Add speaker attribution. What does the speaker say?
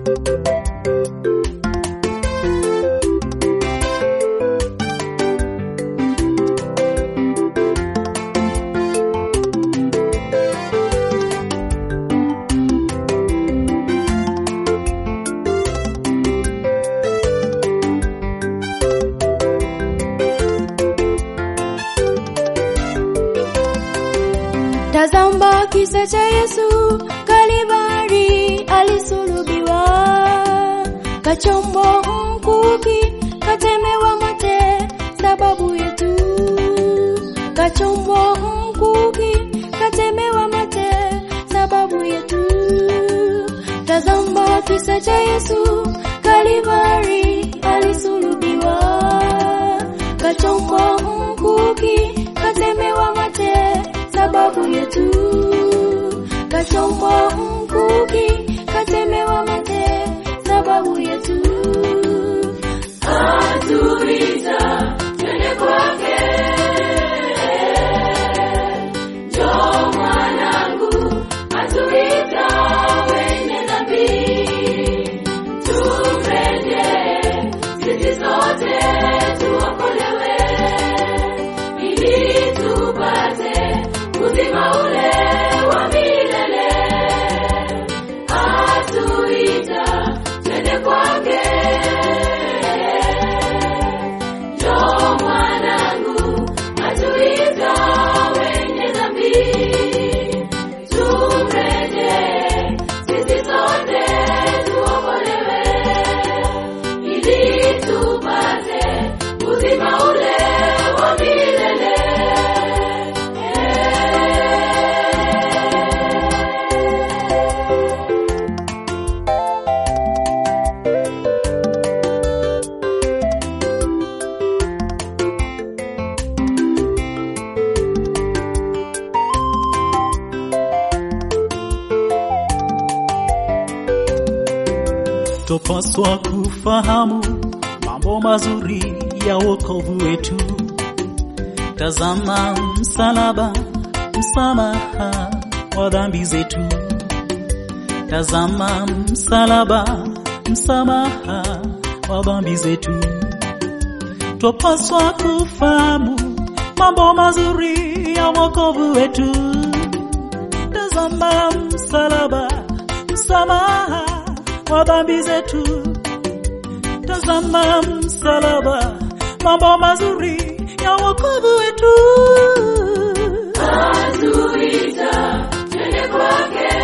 Speaker 1: Tazama kisa cha Yesu Kalvari, alisulubiwa, kachomwa mkuki, katemewa mate sababu yetu. Kachomwa mkuki, katemewa mate sababu yetu. Tazama kisa cha Yesu Kalvari, alisulubiwa, kachomwa mkuki, katemewa mate sababu yetu. Kachomwa mkuki, katemewa mate sababu yetu. Atuita twende kwake, njoo mwanangu, atuita wenye dhambi, tumrejee sisi sote tuokolewe, ili tupate uzima ule wa milele. Atuita twende kwake, njoo mwanangu, atuita wenye dhambi, tumrejee sisi sote tuokolewe, ili tupate uzima ule wa milele.
Speaker 2: Tupaswa kufahamu mambo mazuri ya wokovu wetu. Tazama msalaba, msamaha wa dhambi zetu. Tazama msalaba, msamaha wa dhambi zetu. Tupaswa kufahamu mambo mazuri ya wokovu wetu. Tazama msalaba, msamaha wa dhambi zetu. Tazama msalaba, mambo mazuri ya wokovu wetu.
Speaker 1: Atuita twende kwake,